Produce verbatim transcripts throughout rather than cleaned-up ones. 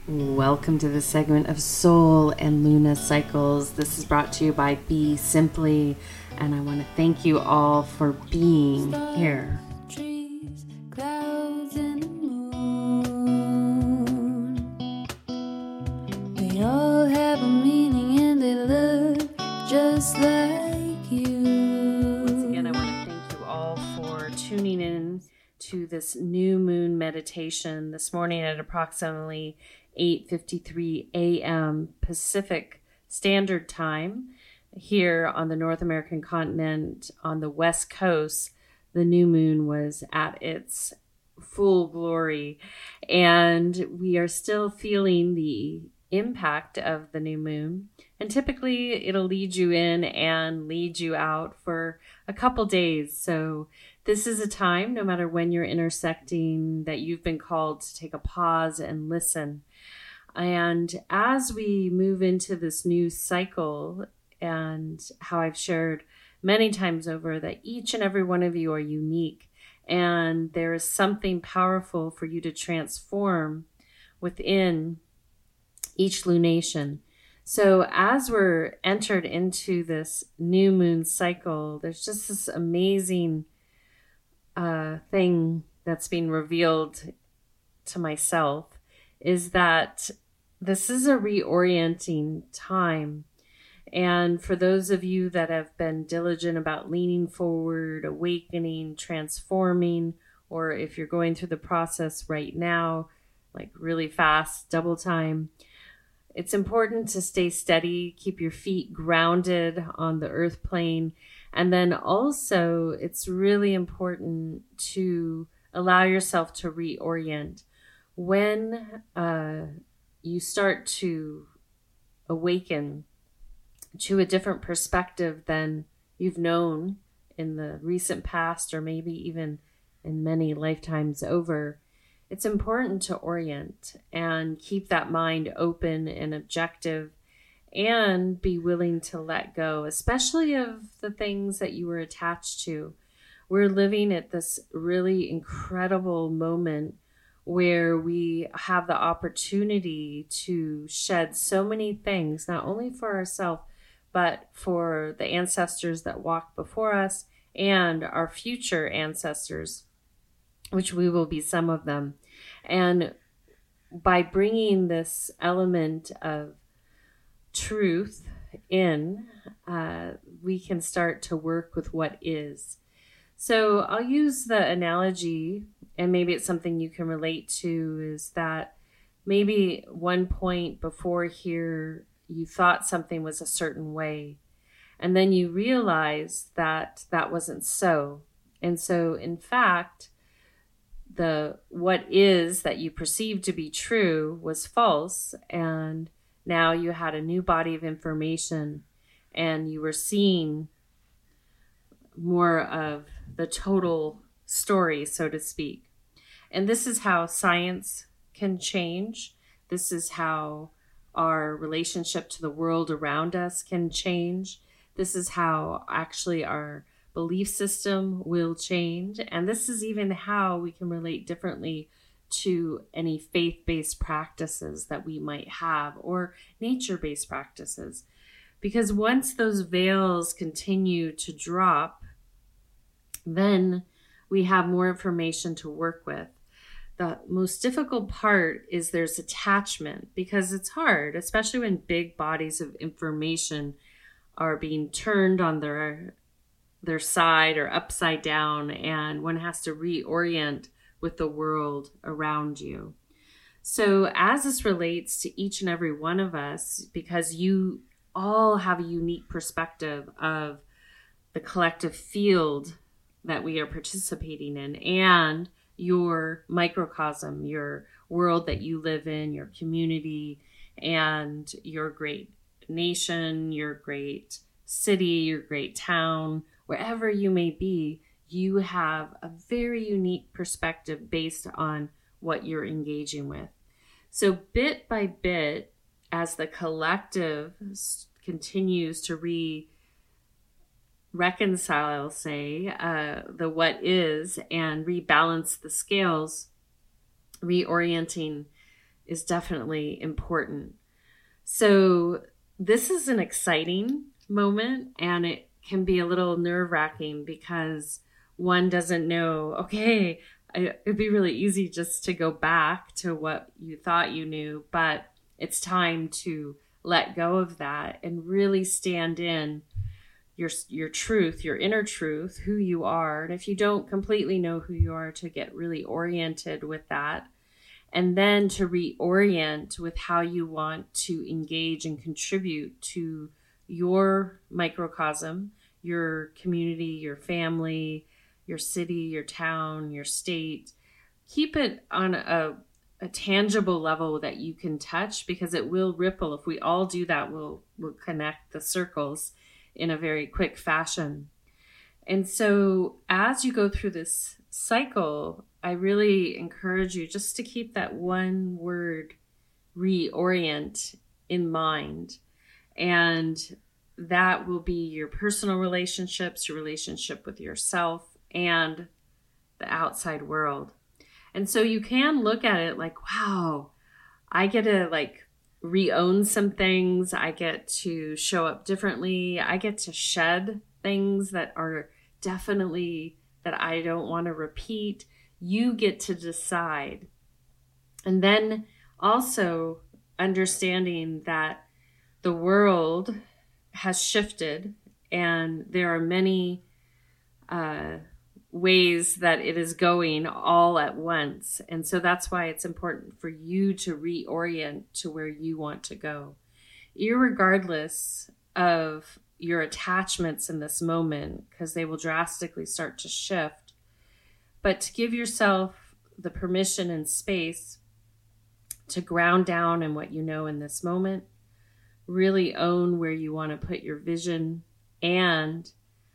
Welcome to the segment of Soul and Luna Cycles. This is brought to you by Be Simply, and I want to thank you all for being here. Trees, clouds, and the moon. They all have a meaning and they look just like you. Once again, I want to thank you all for tuning in to this new moon meditation this morning at approximately eight fifty-three a.m. Pacific Standard Time here on the North American continent. On the West Coast, the new moon was at its full glory, and we are still feeling the impact of the new moon. And typically it'll lead you in and lead you out for a couple days. So this is a time, no matter when you're intersecting, that you've been called to take a pause and listen. And as we move into this new cycle, and how I've shared many times over that each and every one of you are unique, and there is something powerful for you to transform within each lunation. So as we're entered into this new moon cycle, there's just this amazing uh, thing that's being revealed to myself, is that this is a reorienting time. And for those of you that have been diligent about leaning forward, awakening, transforming, or if you're going through the process right now, like really fast, double time, it's important to stay steady, keep your feet grounded on the earth plane. And then also it's really important to allow yourself to reorient. When uh, you start to awaken to a different perspective than you've known in the recent past, or maybe even in many lifetimes over, it's important to orient and keep that mind open and objective, and be willing to let go, especially of the things that you were attached to. We're living at this really incredible moment where we have the opportunity to shed so many things, not only for ourselves, but for the ancestors that walked before us and our future ancestors, which we will be some of them. And by bringing this element of truth in, uh, we can start to work with what is. So I'll use the analogy, and maybe it's something you can relate to, is that maybe one point before here, you thought something was a certain way, and then you realized that that wasn't so. And so in fact, the what is that you perceived to be true was false, and now you had a new body of information, and you were seeing more of the total story, so to speak. And this is how science can change. This is how our relationship to the world around us can change. This is how actually our belief system will change. And this is even how we can relate differently to any faith-based practices that we might have, or nature-based practices. Because once those veils continue to drop, then we have more information to work with. The most difficult part is there's attachment, because it's hard, especially when big bodies of information are being turned on their their side or upside down, and one has to reorient with the world around you. So as this relates to each and every one of us, because you all have a unique perspective of the collective field that we are participating in, and your microcosm, your world that you live in, your community, and your great nation, your great city, your great town, wherever you may be, you have a very unique perspective based on what you're engaging with. So bit by bit, as the collective continues to re reconcile, say, uh, the what is, and rebalance the scales, reorienting is definitely important. So this is an exciting moment, and it can be a little nerve-wracking because one doesn't know, okay, it'd be really easy just to go back to what you thought you knew, but it's time to let go of that and really stand in your your truth, your inner truth, who you are. And if you don't completely know who you are, to get really oriented with that, and then to reorient with how you want to engage and contribute to your microcosm, your community, your family, your city, your town, your state. Keep it on a, a tangible level that you can touch, because it will ripple. If we all do that, we'll, we'll connect the circles in a very quick fashion. And so as you go through this cycle, I really encourage you just to keep that one word, reorient, in mind. And that will be your personal relationships, your relationship with yourself and the outside world. And so you can look at it like, wow, I get to like re-own some things. I get to show up differently. I get to shed things that are definitely that I don't want to repeat. You get to decide. And then also understanding that the world has shifted, and there are many uh, ways that it is going all at once. And so that's why it's important for you to reorient to where you want to go, irregardless of your attachments in this moment, because they will drastically start to shift. But to give yourself the permission and space to ground down in what you know in this moment, really own where you want to put your vision, and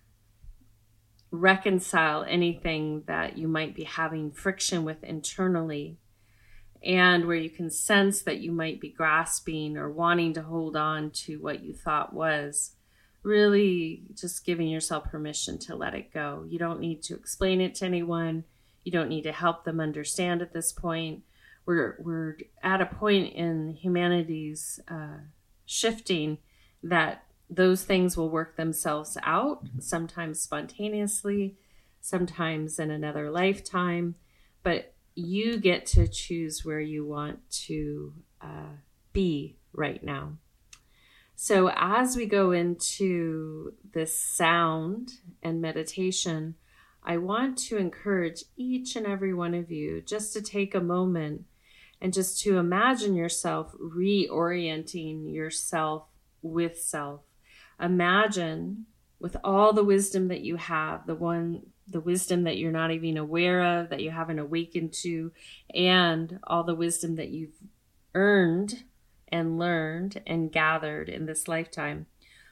reconcile anything that you might be having friction with internally, and where you can sense that you might be grasping or wanting to hold on to what you thought was. Really just giving yourself permission to let it go. You don't need to explain it to anyone. You don't need to help them understand at this point. We're, we're at a point in humanity's uh, shifting that those things will work themselves out, sometimes spontaneously, sometimes in another lifetime, but you get to choose where you want to uh, be right now. So as we go into this sound and meditation, I want to encourage each and every one of you just to take a moment and just to imagine yourself reorienting yourself with self. Imagine with all the wisdom that you have, the one, the wisdom that you're not even aware of, that you haven't awakened to, and all the wisdom that you've earned and learned and gathered in this lifetime.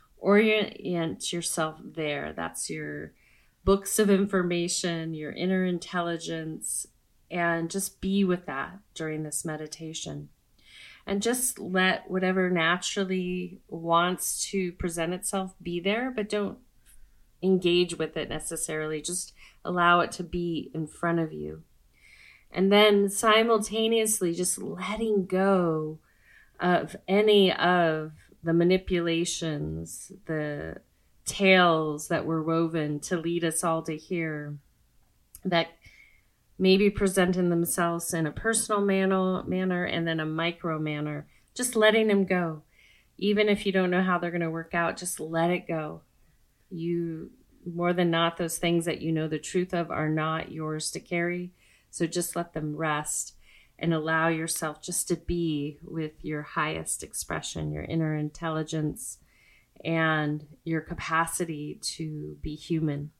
Orient yourself there. That's your books of information, your inner intelligence, and just be with that during this meditation. And just let whatever naturally wants to present itself be there, but don't engage with it necessarily. Just allow it to be in front of you. And then simultaneously just letting go of any of the manipulations, the tales that were woven to lead us all to here, that maybe presenting themselves in a personal manner, manner and then a micro manner, just letting them go. Even if you don't know how they're going to work out, just let it go. You, more than not, those things that you know the truth of are not yours to carry. So just let them rest and allow yourself just to be with your highest expression, your inner intelligence, and your capacity to be human.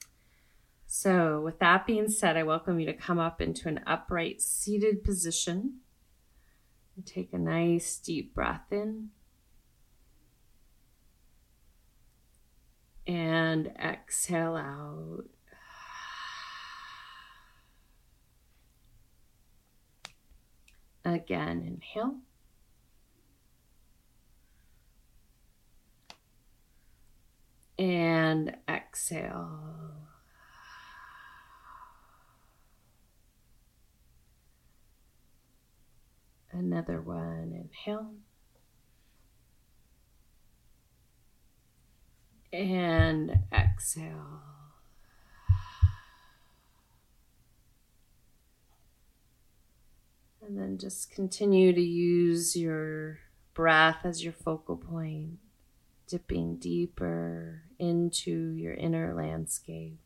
So with that being said, I welcome you to come up into an upright seated position. And take a nice deep breath in. And exhale out. Again, inhale. And exhale. Another one, inhale. And exhale. And then just continue to use your breath as your focal point, dipping deeper into your inner landscape.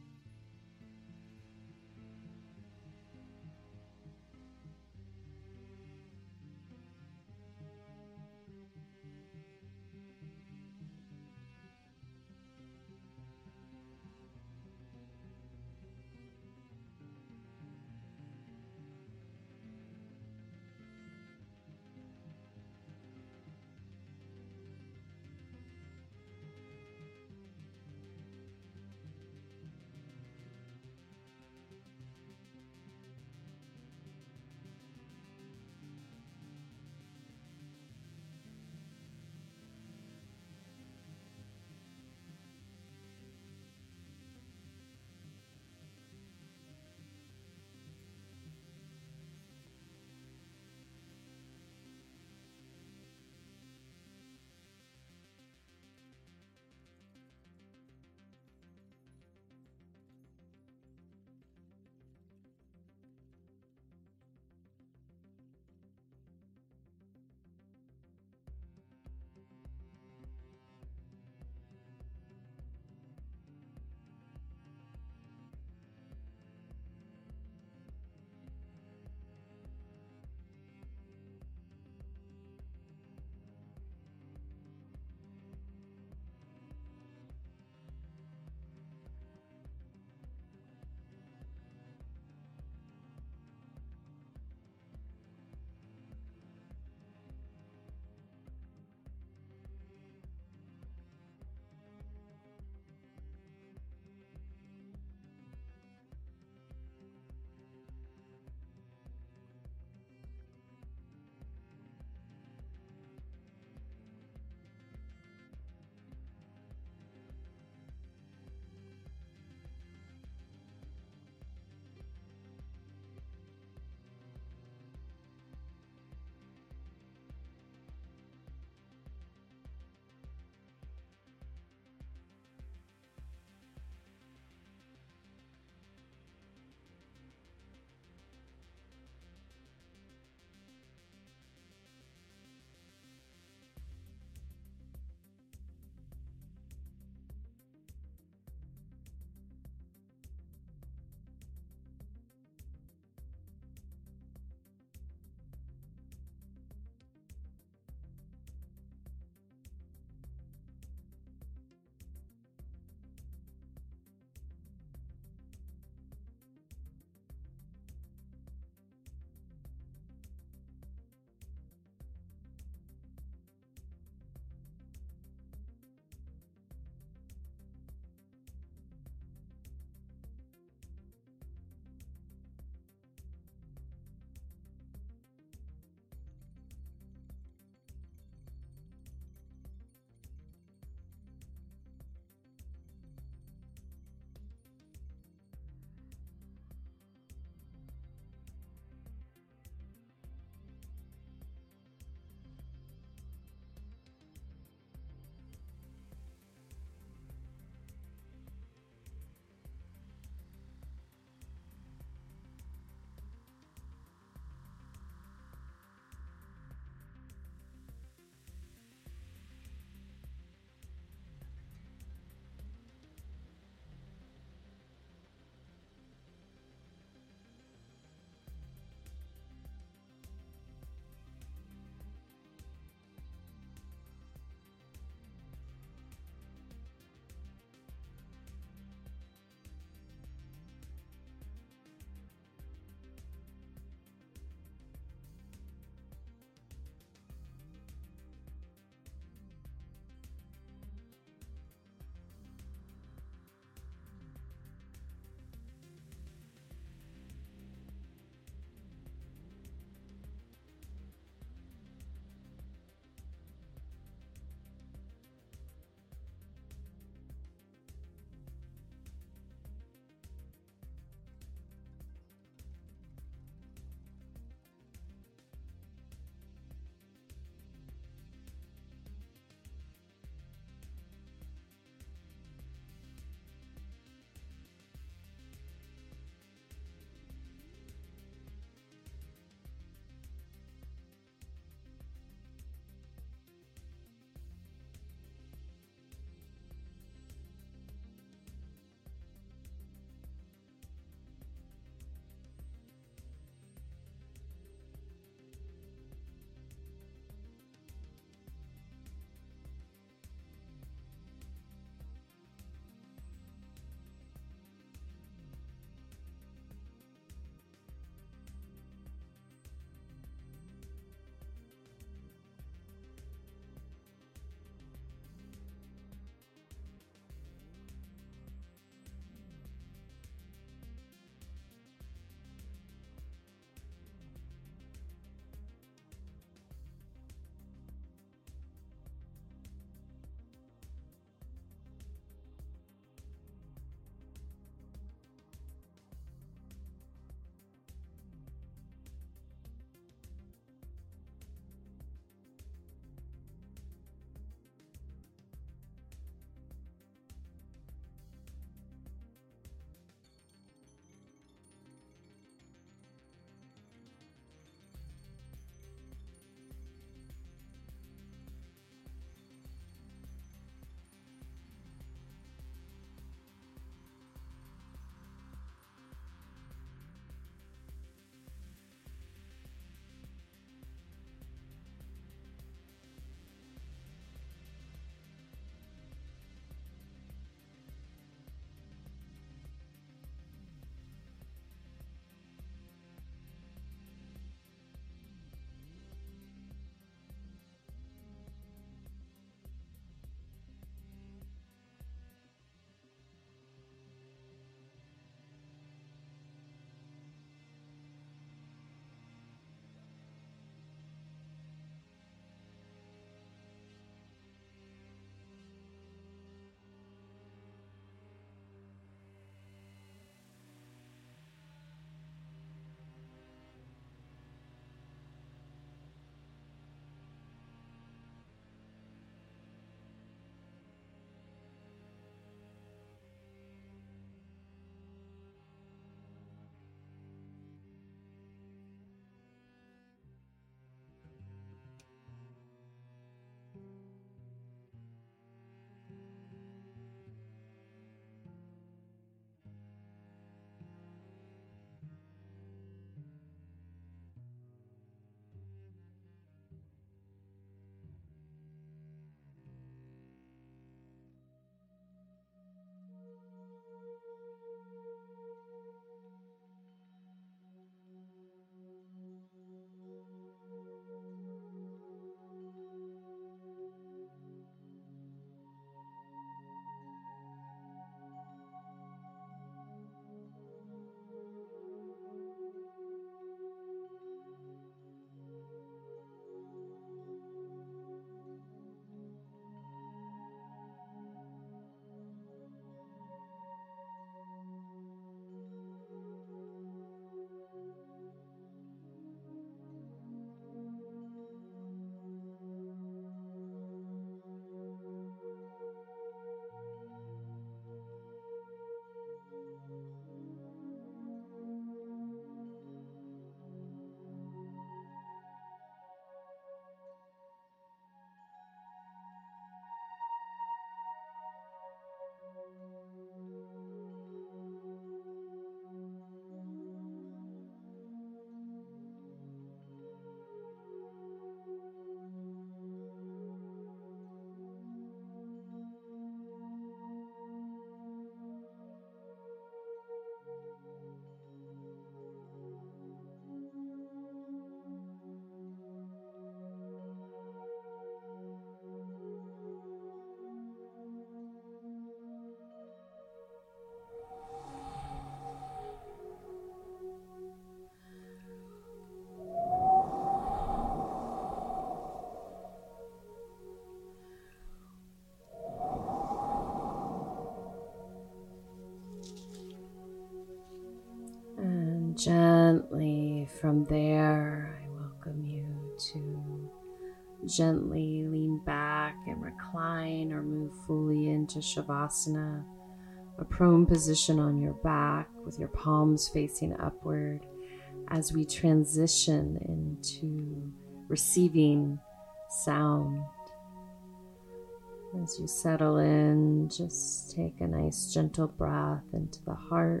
Gently from there, I welcome you to gently lean back and recline or move fully into Shavasana, a prone position on your back with your palms facing upward as we transition into receiving sound. As you settle in, just take a nice gentle breath into the heart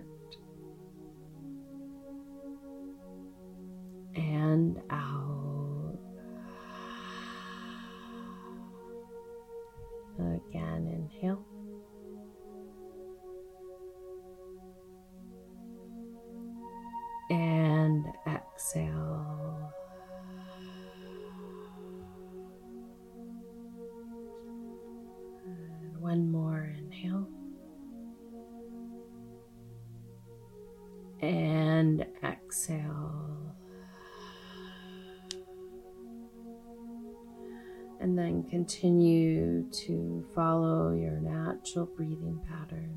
and out. Again, inhale. And exhale. And one more inhale. And exhale. And then continue to follow your natural breathing pattern.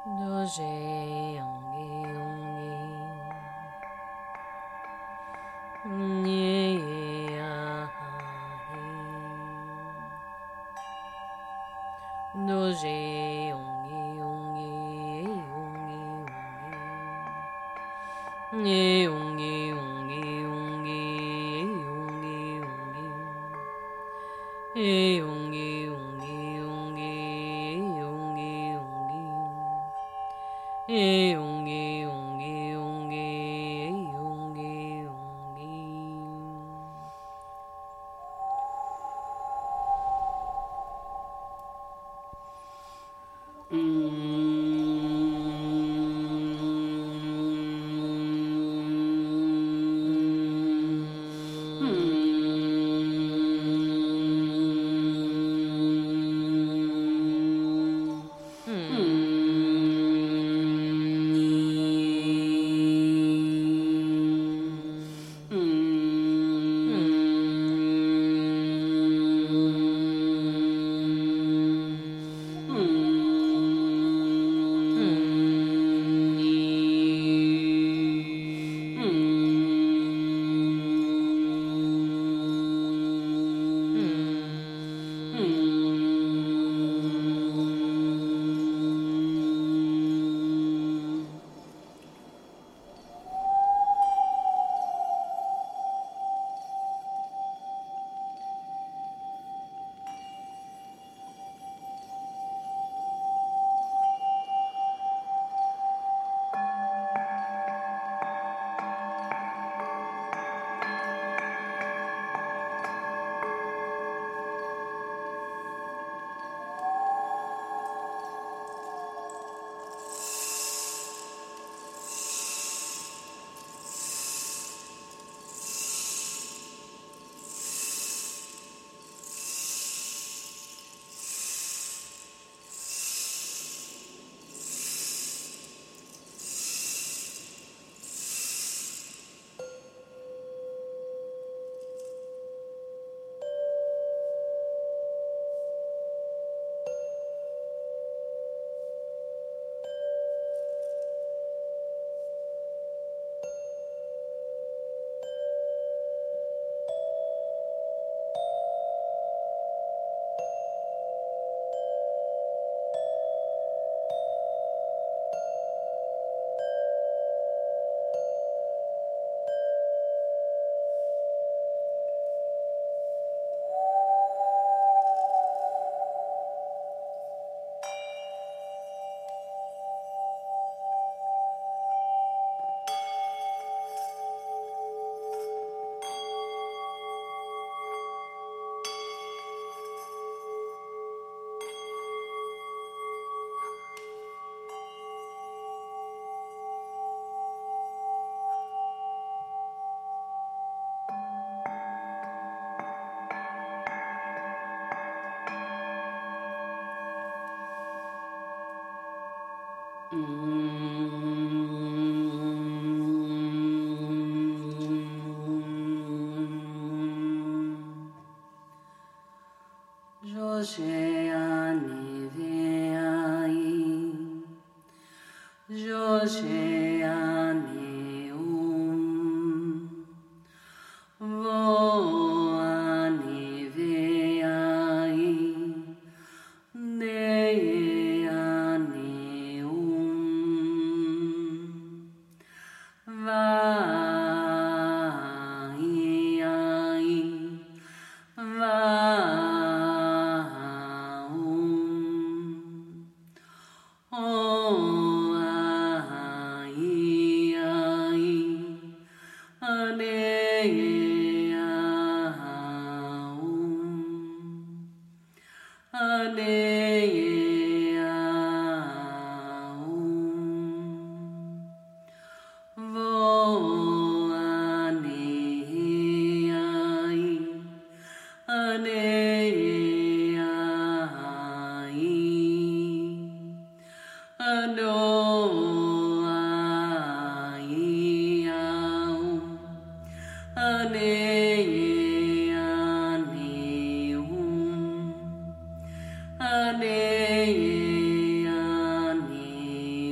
Ane, ane,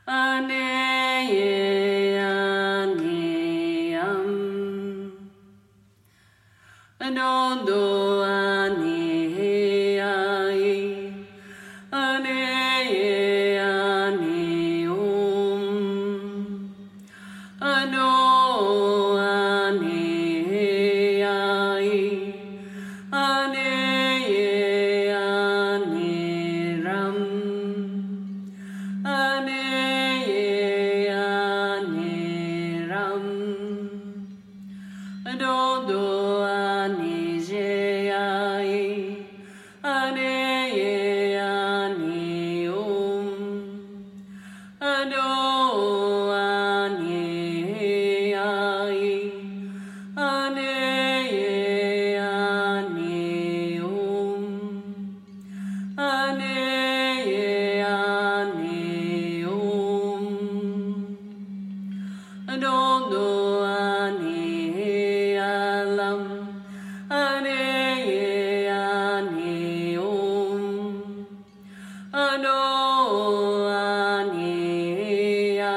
Ano ane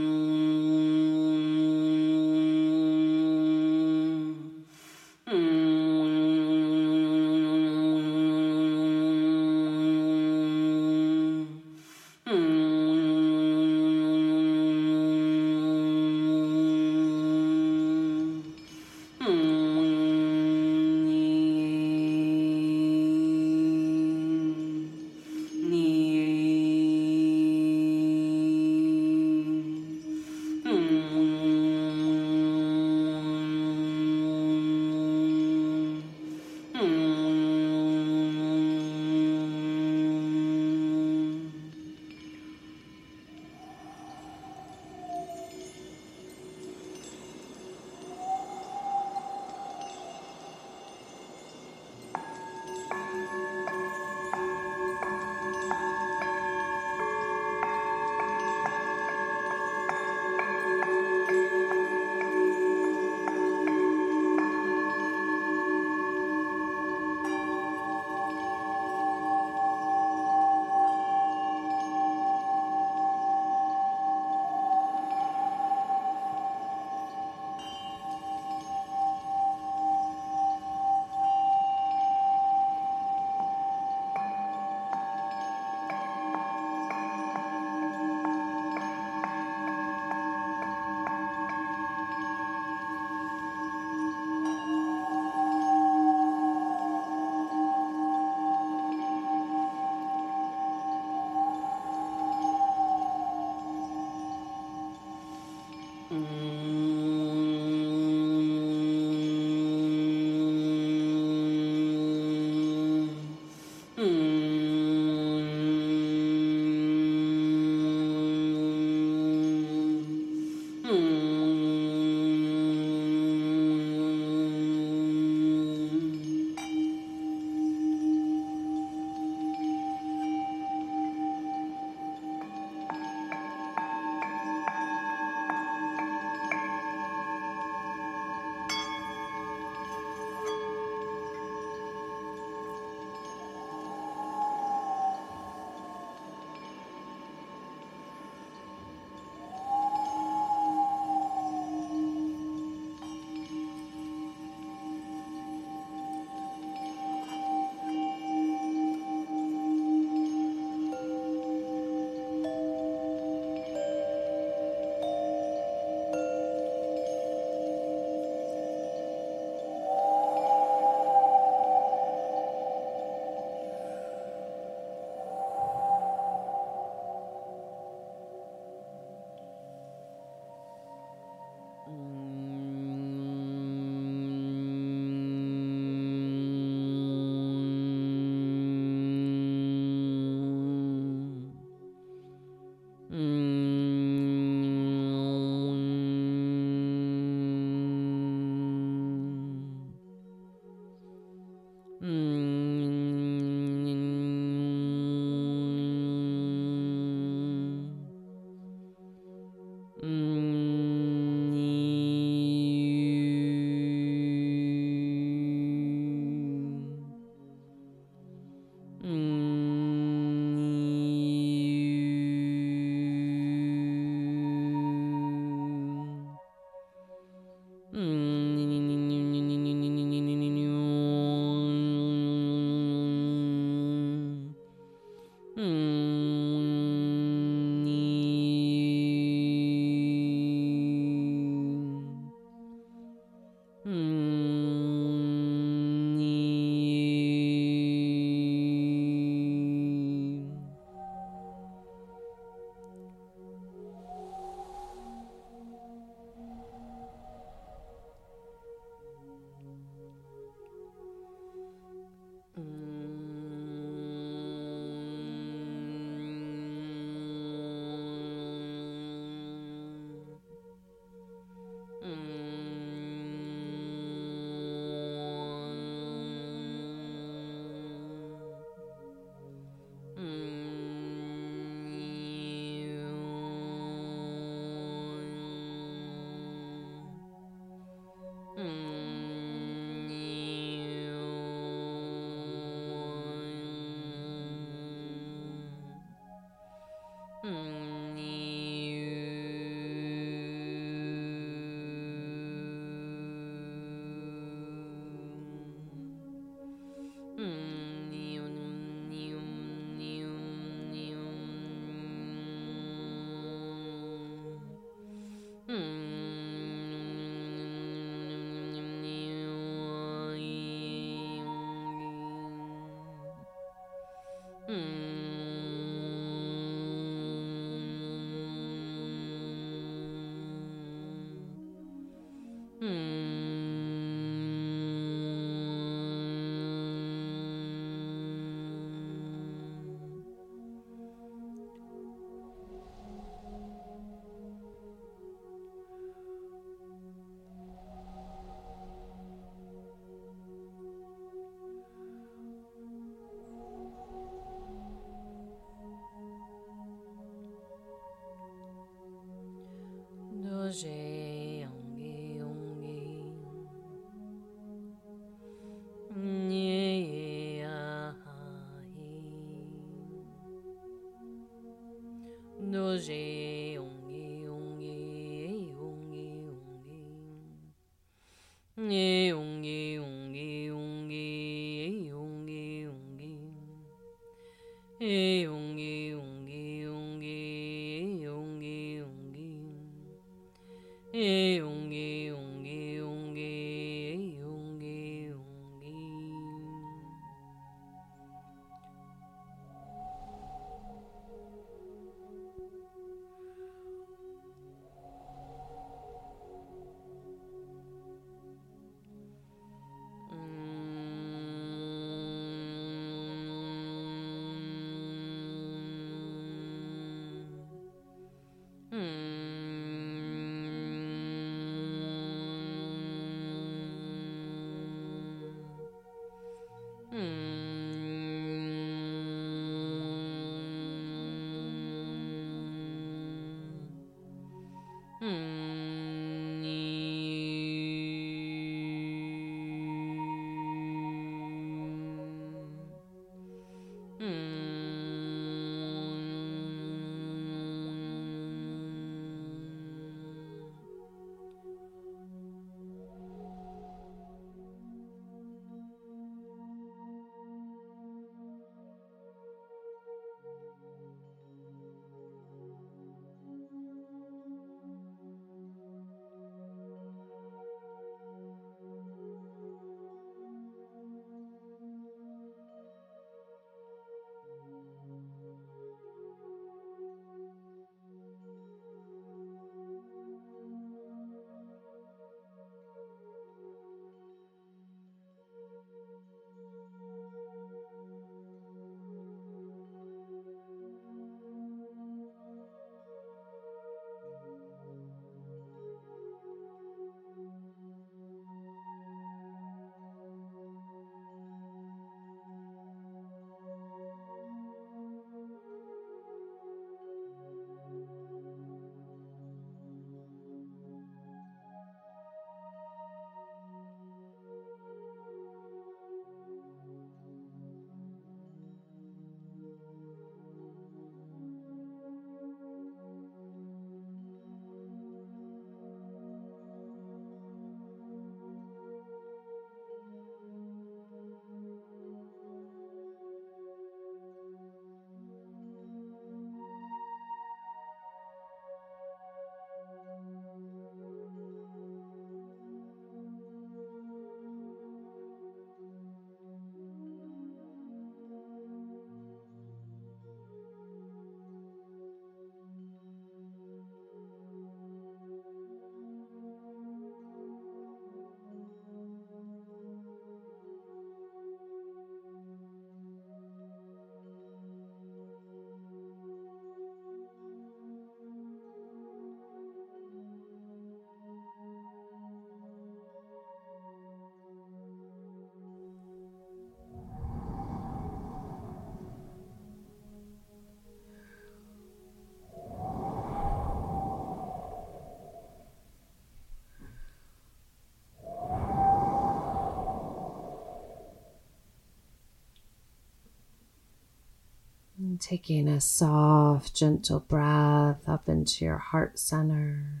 And taking a soft, gentle breath up into your heart center,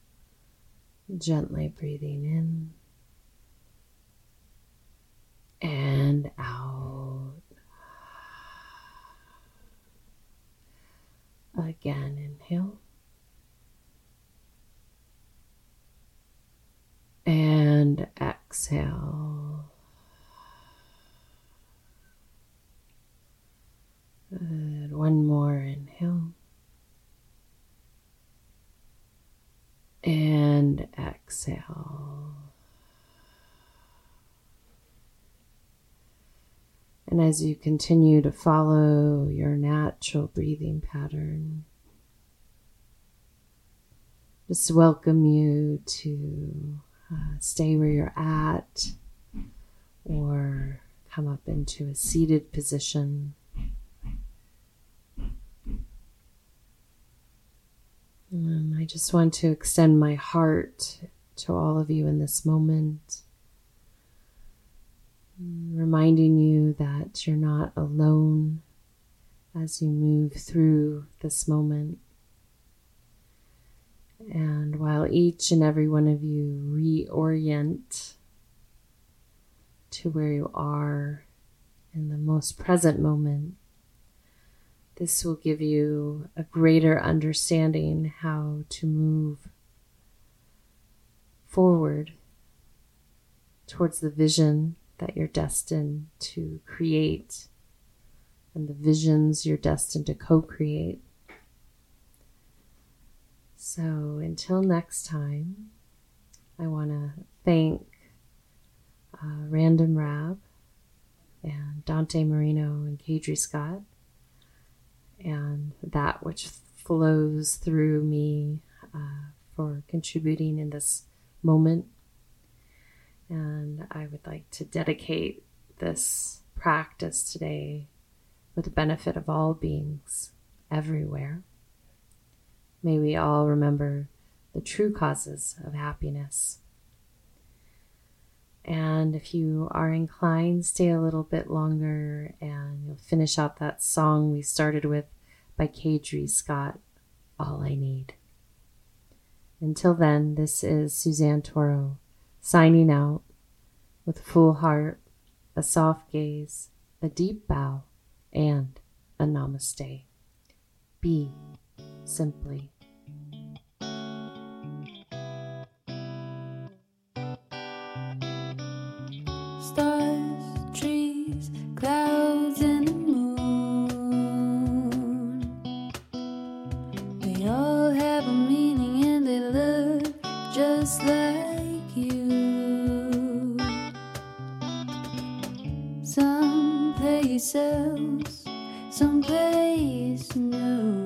gently breathing in and out. Again, inhale. And exhale. Good. One more inhale. And exhale. And as you continue to follow your natural breathing pattern, just welcome you to uh, stay where you're at or come up into a seated position. And I just want to extend my heart to all of you in this moment, reminding you that you're not alone as you move through this moment. And while each and every one of you reorient to where you are in the most present moment, this will give you a greater understanding how to move forward towards the vision that you're destined to create and the visions you're destined to co-create. So until next time, I want to thank uh, Random Rab and Dante Marino and Kadri Scott and that which flows through me uh, for contributing in this moment. And I would like to dedicate this practice today for the benefit of all beings everywhere. May we all remember the true causes of happiness. And if you are inclined, stay a little bit longer and you'll finish out that song we started with by Kadri Scott, All I Need. Until then, this is Suzanne Toro signing out with a full heart, a soft gaze, a deep bow, and a namaste. Be simply. Stars, trees, clouds, and the moon. They all have a meaning and they look just like you. Some places, some place new.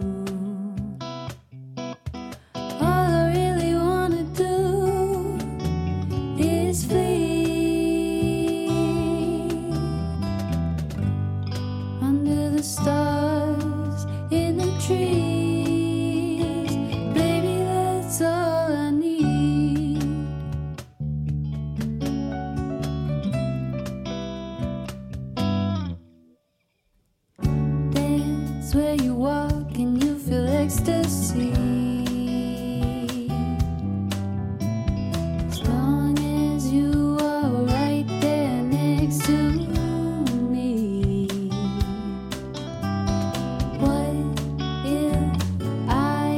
All I really wanna do is flee under the stars in the trees. Baby, that's all I need. Dance where you walk and you feel ecstasy. As long as you are right there next to me. What if I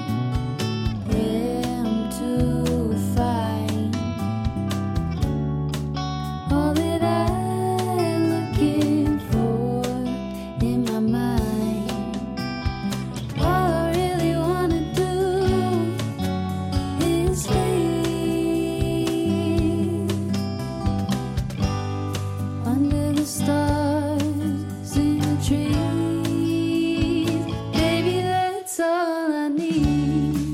am to find all that I'm looking for in my mind? All I really wanna do is leave under the stars in the trees. Baby, that's all I need.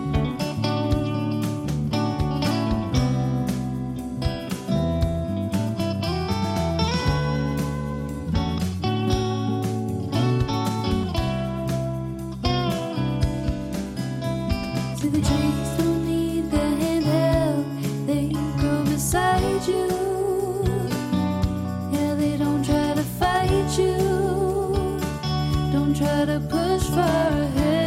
See, the trees don't need the handheld, they grow beside you. Yeah, they don't try to fight you, don't try to push far ahead.